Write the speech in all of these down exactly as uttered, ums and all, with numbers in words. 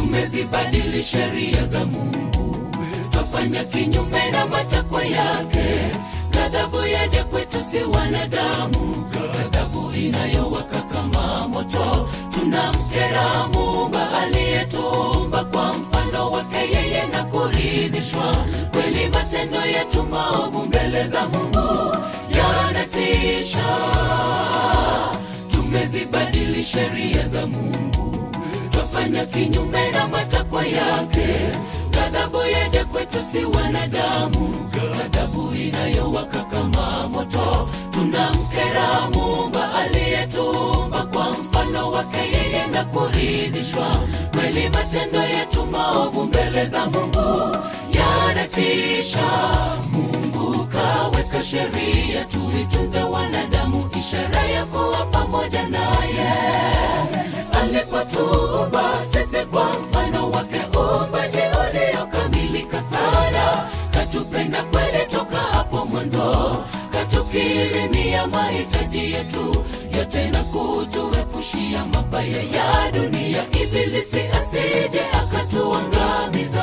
Tumezibadili sheria za Mungu, twafanya kinyume na matakwa yake. Ghadhabu yaje kwetu si wanadamu, ghadhabu inayowaka kama moto. Tunamkera Muumba aliyetuumba kwa mfano wake yeye na kuridhishwa. Kweli matendo yetu maovu mbele za Mungu yanatisha. Tumezibadili sheria za Mungu, twafanya kinyume na matakwa yake. Ghadhabu yaje kwetu si wanadamu, ghadhabu inayowaka kama moto. Tunamkera Muumba aliyetuumba kwa mfano wake yeye na kuridhishwa. Kweli matendo yetu maovu mbele za Mungu yanatisha. Mungu kaweka sheria tuitunze wanadamu, ishara ya kuwa pamoja naye. Alipotuumba sisi kwa mfano wake, uumbaji uliokamilika sana. Katupenda kweli toka hapo mwanzo, katukirimia mahitaji yetu yote na kutuepushia mabaya ya dunia. Ibilisi asije akatuangamiza.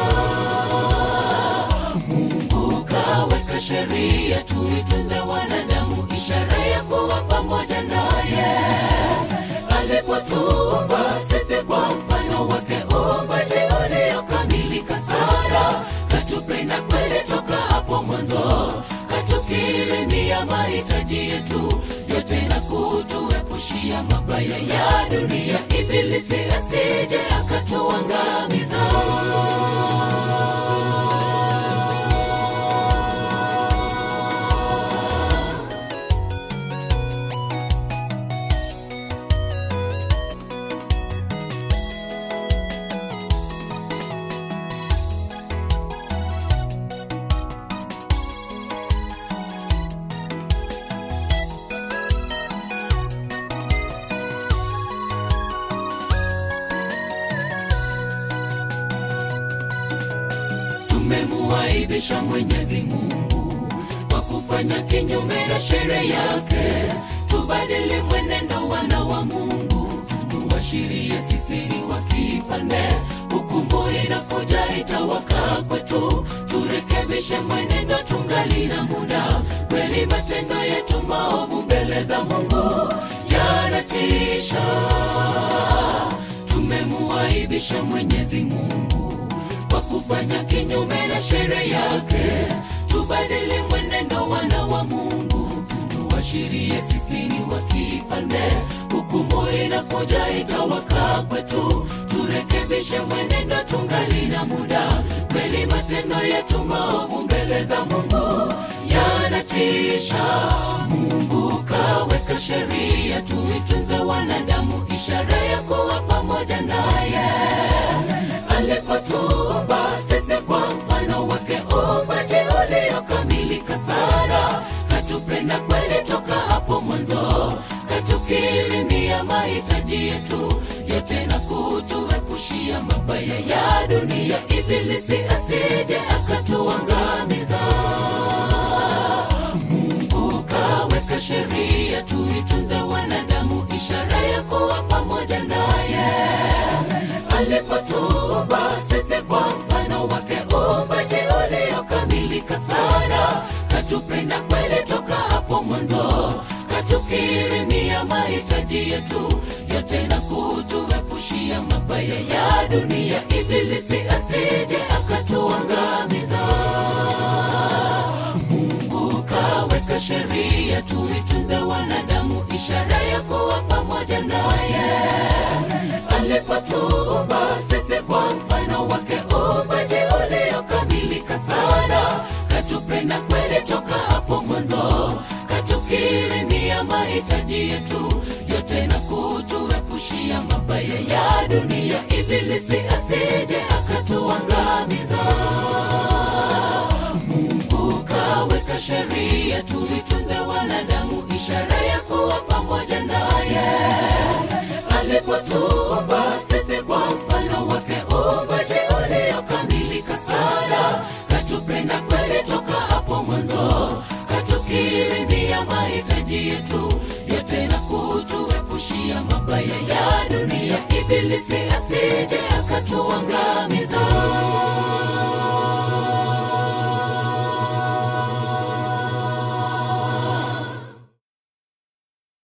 Mungu kaweka sheria tuitunze wanadamu, ishara ya kuwa pamoja naye. Alipotuumba sisi kwa mfano wake, uumbaji uliokamilika sana. Katupenda kweli toka hapo mwanzo, katukirimia mahitaji yetu yote na kutuepushia mabaya ya dunia. Ibilisi asije akatuangamiza. Tumemuaibisha Mwenyezi Mungu kwa kufanya kinyume na sheria yake. Tubadili mwenendo wana wa Mungu, tuashirie sisi ni wa kifalme. Hukumu inakuja itawaka kwetu, turekebishe mwenendo tungali na muda. Kweli matendo yetu maovu mbele za Mungu yanatisha. Tumemuaibisha Mwenyezi Mungu kwa kufanya kinyume na sheria yake. Tubadili mwenendo wana wa Mungu, tuashirie sisi ni wa kifalme. Hukumu inakuja itawaka kwetu, turekebishe mwenendo tungali na muda. Kweli matendo yetu maovu mbele za Mungu yanatisha. Mungu kaweka sheria tuitunze wanadamu, ishara ya kuwa pamoja naye. Alipotuumba sisi kwa mfano wake, uumbaji uliokamilika sana. Katupenda kweli toka hapo mwanzo, katukirimia mahitaji yetu yote na kutuepushia mabaya ya dunia. Ibilisi asije akatuangamiza. Mungu kaweka sheria tuitunze wanadamu, ishara ya kuwa pamoja naye. Alipotuumba sisi kwa mfano wake, uumbaji uliokamilika sana. Katupenda kweli toka hapo mwanzo, katukirimia mahitaji yetu yote na kutuepushia mabaya ya dunia. Ibilisi asije akatuangamiza. Mungu kaweka sheria tuitunze wanadamu, ishara ya kuwa pamoja naye. Alipotuumba sisi kwa mfano wake, uumbaji uliokamilika sana. Katupenda kweli toka hapo mwanzo, katukirimia mahitaji yetu yote na kutuepushia mabaya ya dunia. Ibilisi asije akatuangamiza. Mungu kaweka sheria tuitunze wanadamu, ishara ya kuwa pamoja naye. Alipotuumba sisi kwa mfano wake, uumbaji uliokamilika sana. Katupenda kweli toka hapo mwanzo, katukirimia mahitaji yetu yote na kutuepushia mabaya ya dunia. ibilisi asije akatuangamiza.